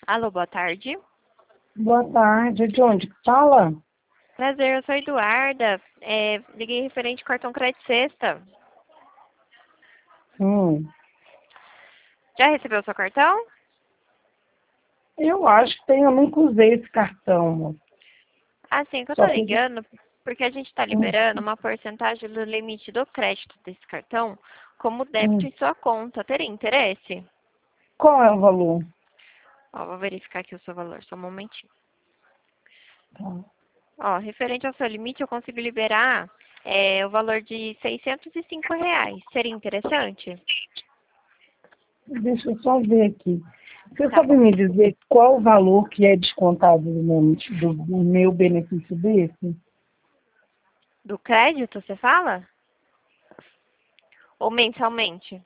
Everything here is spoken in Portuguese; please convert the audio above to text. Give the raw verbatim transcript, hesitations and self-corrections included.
Alô, boa tarde. Boa tarde. De onde que fala? Prazer, eu sou Eduarda. É, liguei referente ao cartão crédito sexta. Hum, Já recebeu o seu cartão? eu acho que tem, eu nunca usei esse cartão, moço. Assim, que eu tô Só que... ligando, porque a gente está Hum, liberando uma porcentagem do limite do crédito desse cartão como débito hum. em sua conta. Teria interesse? Qual é o valor? Ó, vou verificar aqui o seu valor, só um momentinho. Tá. Ó, referente ao seu limite, eu consigo liberar é, o valor de seiscentos e cinco reais. Seria interessante? Deixa eu só ver aqui. Você Tá sabe bom. me dizer qual o valor que é descontado do meu, do, do meu benefício desse? Do crédito, você fala? Ou mensalmente?